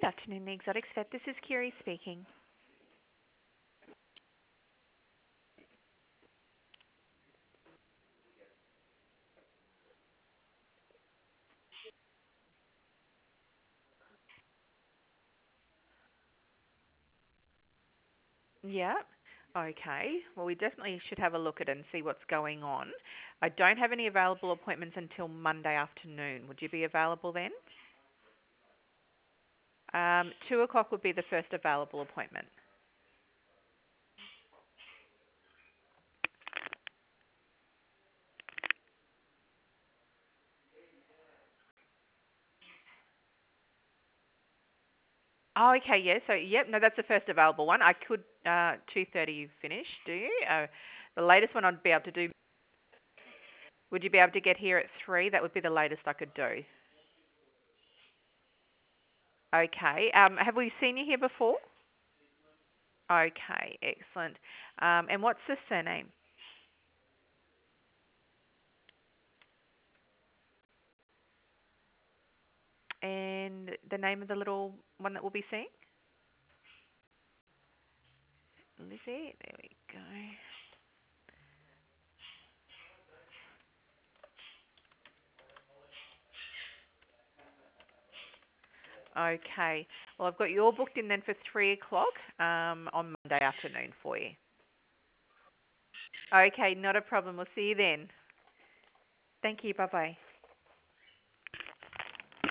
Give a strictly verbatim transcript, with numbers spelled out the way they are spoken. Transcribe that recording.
Good afternoon, the Exotics Vet. This is Kiri speaking. Yeah. Okay. Well, we definitely should have a look at it and see what's going on. I don't have any available appointments until Monday afternoon. Would you be available then? Um, two o'clock would be the first available appointment. Oh, okay. Yeah. So, yep. No, that's the first available one. I could uh, two thirty finish. Do you? Uh, the latest one I'd be able to do. Would you be able to get here at three? That would be the latest I could do. Okay. Um, have we seen you here before? Okay, excellent. Um, and what's the surname? And the name of the little one that we'll be seeing? Lizzie. There we go. Okay. Well, I've got you all booked in then for three o'clock um, on Monday afternoon for you. Okay, not a problem. We'll see you then. Thank you. Bye bye.